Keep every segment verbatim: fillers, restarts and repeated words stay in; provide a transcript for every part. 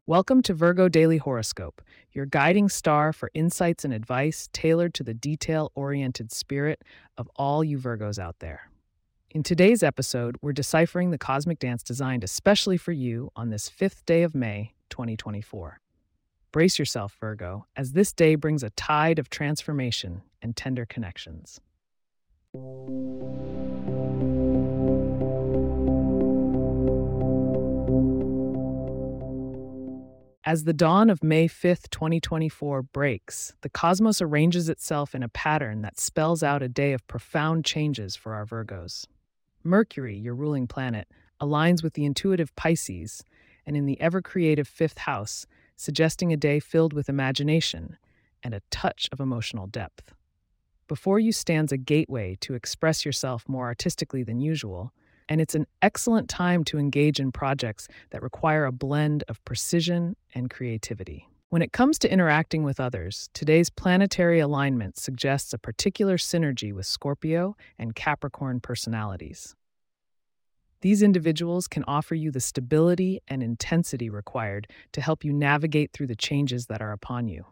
Welcome to Virgo Daily Horoscope, your guiding star for insights and advice tailored to the detail oriented spirit of all you Virgos out there. In today's episode, we're deciphering the cosmic dance designed especially for you on this fifth day of May, twenty twenty-four. Brace yourself, Virgo, as this day brings a tide of transformation and tender connections. As the dawn of May fifth, twenty twenty-four breaks, the cosmos arranges itself in a pattern that spells out a day of profound changes for our Virgos. Mercury, your ruling planet, aligns with the intuitive Pisces and in the ever-creative fifth house, suggesting a day filled with imagination and a touch of emotional depth. Before you stands a gateway to express yourself more artistically than usual, and it's an excellent time to engage in projects that require a blend of precision and creativity. When it comes to interacting with others, today's planetary alignment suggests a particular synergy with Scorpio and Capricorn personalities. These individuals can offer you the stability and intensity required to help you navigate through the changes that are upon you.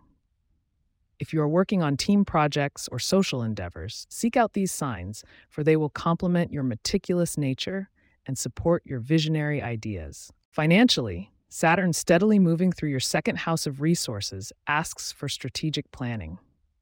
If you are working on team projects or social endeavors, seek out these signs, for they will complement your meticulous nature and support your visionary ideas. Financially, Saturn steadily moving through your second house of resources asks for strategic planning.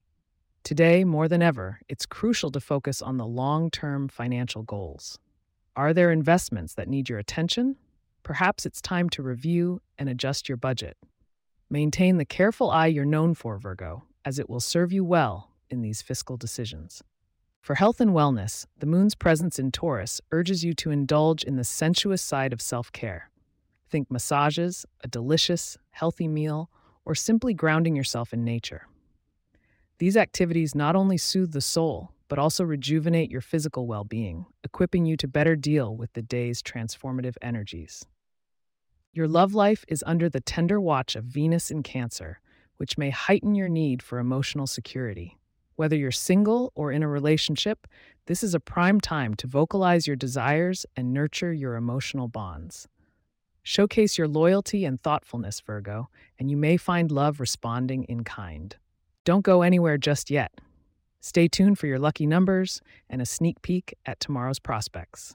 Today, more than ever, it's crucial to focus on the long-term financial goals. Are there investments that need your attention? Perhaps it's time to review and adjust your budget. Maintain the careful eye you're known for, Virgo, as it will serve you well in these fiscal decisions. For health and wellness, the moon's presence in Taurus urges you to indulge in the sensuous side of self-care. Think massages, a delicious, healthy meal, or simply grounding yourself in nature. These activities not only soothe the soul, but also rejuvenate your physical well-being, equipping you to better deal with the day's transformative energies. Your love life is under the tender watch of Venus in Cancer, which may heighten your need for emotional security. Whether you're single or in a relationship, this is a prime time to vocalize your desires and nurture your emotional bonds. Showcase your loyalty and thoughtfulness, Virgo, and you may find love responding in kind. Don't go anywhere just yet. Stay tuned for your lucky numbers and a sneak peek at tomorrow's prospects.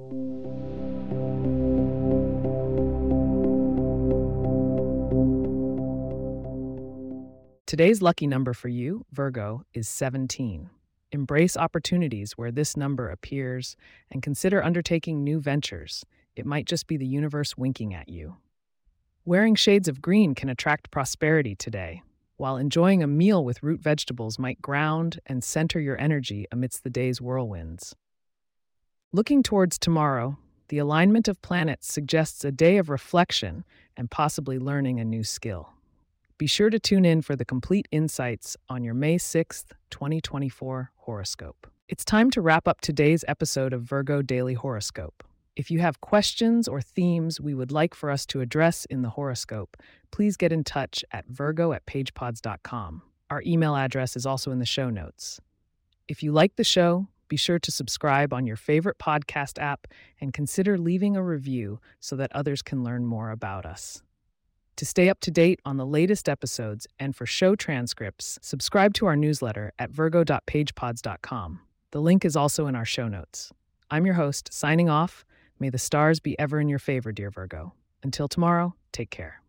Today's lucky number for you, Virgo, is seventeen. Embrace opportunities where this number appears and consider undertaking new ventures. It might just be the universe winking at you. Wearing shades of green can attract prosperity today, while enjoying a meal with root vegetables might ground and center your energy amidst the day's whirlwinds. Looking towards tomorrow, the alignment of planets suggests a day of reflection and possibly learning a new skill. Be sure to tune in for the complete insights on your May sixth, twenty twenty-four horoscope. It's time to wrap up today's episode of Virgo Daily Horoscope. If you have questions or themes we would like for us to address in the horoscope, please get in touch at virgo at pagepods dot com. Our email address is also in the show notes. If you like the show, be sure to subscribe on your favorite podcast app and consider leaving a review so that others can learn more about us. To stay up to date on the latest episodes and for show transcripts, subscribe to our newsletter at virgo dot pagepods dot com. The link is also in our show notes. I'm your host, signing off. May the stars be ever in your favor, dear Virgo. Until tomorrow, take care.